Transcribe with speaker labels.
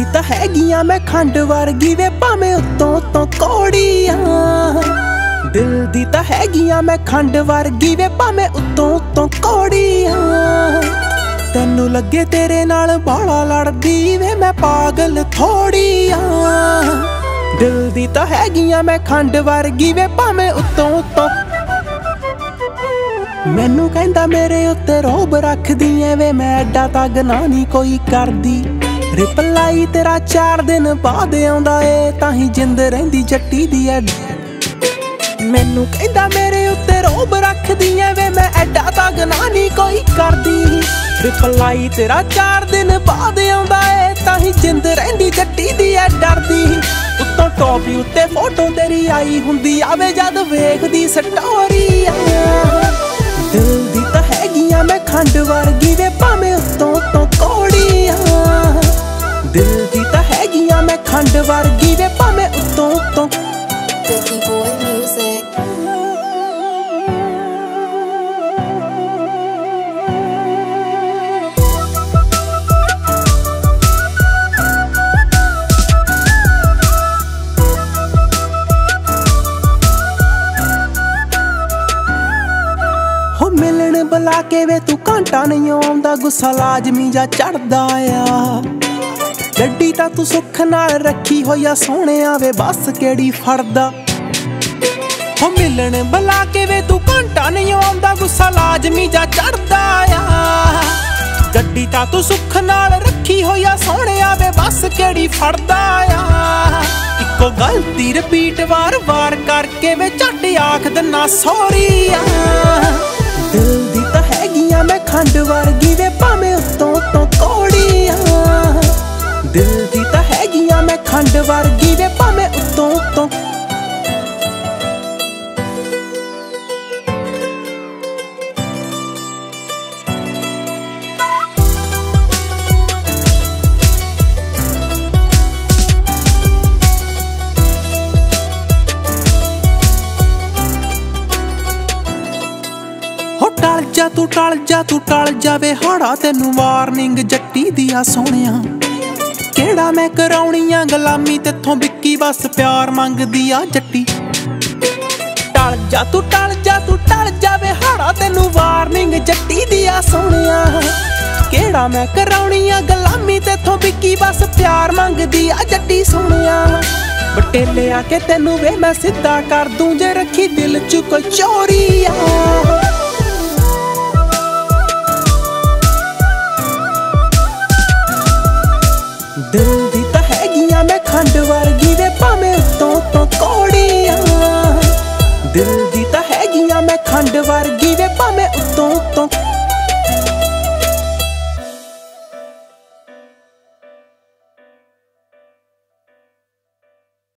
Speaker 1: ਦੀ ਤਾਂ ਹੈਗੀਆਂ ਮੈਂ ਖੰਡ ਵਰਗੀ ਵੇ ਭਾਵੇਂ ਉੱਤੋਂ ਉੱਤੋਂ ਕੌੜੀਆਂ। ਦਿਲ ਦੀ ਤਾਂ ਹੈਗੀਆਂ ਮੈਂ ਖੰਡ ਵਰਗੀ ਵੇ ਭਾਵੇਂ ਉੱਤੋਂ ਉੱਤੋਂ ਕੌੜੀਆਂ। ਤੈਨੂੰ ਲੱਗੇ ਤੇਰੇ ਨਾਲ ਬਾਲਾ ਲੜਦੀ ਵੇ ਮੈਂ ਪਾਗਲ ਥੋੜੀਆਂ। ਦਿਲ ਦੀ ਤਾਂ ਹੈਗੀਆਂ ਮੈਂ ਖੰਡ ਵਰਗੀ ਵੇ ਭਾਵੇਂ ਉੱਤੋਂ ਉੱਤੋਂ। ਮੈਨੂੰ ਕਹਿੰਦਾ ਮੇਰੇ ਉੱਤੇ ਰੋਬ ਰੱਖਦੀ ਐ ਵੇ ਮੈਂ ਐਡਾ ਤਾਂ ਗੁਨਾਹ ਨੀ ਕੋਈ ਕਰਦੀ। ਰਿਪਲਾਈ ਤੇਰਾ 4 ਦਿਨ ਬਾਅਦ ਆਉਂਦਾ ਏ ਤਾਹੀਂ ਜਿੰਦ ਰਹਿੰਦੀ ਜੱਟੀ ਦੀ ਐ। ਮੈਨੂੰ ਕਹਿੰਦਾ ਮੇਰੇ ਉੱਤੇ ਰੋਬ ਰੱਖਦੀ ਐ ਵੇ ਮੈਂ ਐਡਾ ਤਾਂ ਗੁਨਾਹ ਨੀ ਕੋਈ ਕਰਦੀ। ਰਿਪਲਾਈ ਤੇਰਾ 4 ਦਿਨ ਬਾਅਦ ਆਉਂਦਾ ਏ ਤਾਹੀਂ ਜਿੰਦ ਰਹਿੰਦੀ ਜੱਟੀ ਦੀ ਐ ਡਰਦੀ। ਉੱਤੋਂ ਟੋਪੀ ਉੱਤੇ ਫੋਟੋ ਤੇਰੀ ਆਈ ਹੁੰਦੀ ਆਵੇ ਜਦ ਵੇਖਦੀ ਸਟੋਰੀ। ਦਿਲ ਦੀ ਤਾਂ ਹੈਗੀਆਂ ਮੈਂ ਖੰਡ ਵਰਗੀ ਵੇ ਭਾਵੇਂ ਉੱਤੋਂ ਉੱਤੋਂ ਕੌੜੀਆਂ। ਦਿਲ ਦੀ ਤਾਂ ਹੈਗੀਆਂ ਮੈਂ ਖੰਡ ਵਰਗੀ ਵੇ ਭਾਵੇਂ ਉੱਤੋਂ ਉੱਤੋਂ।
Speaker 2: Cookie Boy Music.
Speaker 1: ਹੋ ਮਿਲਣ ਬੁਲਾ ਕੇ ਵੇ ਤੂੰ ਘੰਟਾ ਨਹੀਂ ਆਉਂਦਾ ਗੁੱਸਾ ਲਾਜ਼ਮੀ ਜਾ ਚੜਦਾ ਆ। ਗੱਡੀ ਤਾਂ ਤੂੰ ਸੁੱਖ ਨਾਲ ਰੱਖੀ ਹੋਈ ਆ ਸੋਹਣਿਆ ਵੇ ਬੱਸ ਕਿਹੜੀ ਫੜਦਾ। ਹੋ ਮਿਲਣ ਬੁਲਾ ਕੇ ਵੇ ਤੂੰ ਘੰਟਾ ਨਹੀਂ ਆਉਂਦਾ ਗੁੱਸਾ ਲਾਜ਼ਮੀ ਜਾ ਚੜਦਾ ਆ। ਗੱਡੀ ਤਾਂ ਤੂੰ ਸੁੱਖ ਨਾਲ ਰੱਖੀ ਹੋਈ ਆ ਸੋਹਣਿਆ ਵੇ ਬੱਸ ਕਿਹੜੀ ਫੜਦਾ ਆ। ਇੱਕੋ ਗਲਤੀ ਰਿਪੀਟ ਵਾਰ-ਵਾਰ ਕਰਕੇ ਵੇ ਝੱਟ ਆਖ ਦਿਨਾ ਸੌਰੀ ਆ। ਦਿਲ ਦੀ ਤਾਂ ਹੈਗੀਆਂ ਮੈਂ ਖੰਡ ਵਰਗੀ ਵੇ ਭਾਵੇਂ ਉੱਤੋਂ ਉੱਤੋਂ ਕੌੜੀਆਂ। ਦਿਲ ਦੀ ਤਾਂ ਹੈਗੀਆਂ ਮੈਂ ਖੰਡ ਵਰਗੀ ਵੇ ਭਾਵੇਂ ਉੱਤੋਂ ਉੱਤੋਂ। ਟਲ ਜਾ ਤੂੰ ਟਲ ਜਾ ਤੂੰ ਟਲ ਜਾਵੇ ਹਾੜਾ ਤੈਨੂੰ ਵਾਰਨਿੰਗ ਜੱਟੀ ਦੀ ਆ ਸੋਹਣਿਆ। ਕਿਹੜਾ ਮੈਂ ਕਰਾਉਣੀਆਂ ਗੁਲਾਮੀ ਤੇਥੋਂ ਵਿੱਕੀ ਬਸ ਪਿਆਰ ਮੰਗਦੀ ਆ ਜੱਟੀ। ਟਲ ਜਾ ਤੂੰ ਟਲ ਜਾ ਤੂੰ ਟਲ ਜਾਵੇ ਹਾੜਾ ਤੈਨੂੰ ਵਾਰਨਿੰਗ ਜੱਟੀ ਦੀ ਆ ਸੋਹਣਿਆ। ਕਿਹੜਾ ਮੈਂ ਕਰਾਉਣੀਆਂ ਗੁਲਾਮੀ ਤੇਥੋਂ ਵਿੱਕੀ ਬਸ ਪਿਆਰ ਮੰਗਦੀ ਆ ਜੱਟੀ ਸੋਹਣਿਆ। ਬਟੇਲੇ ਆ ਕੇ ਤੈਨੂੰ ਵੇ ਮੈਂ ਸਿੱਧਾ ਕਰ ਦੂੰ ਜੇ ਰੱਖੀ ਦਿਲ ਚ ਕੋਈ ਚੋਰੀ ਆ। ਦਿਲ ਦੀ ਤਾਂ ਹੈਗੀਆਂ ਮੈਂ ਖੰਡ ਵਰਗੀ ਵੇ ਭਾਵੇਂ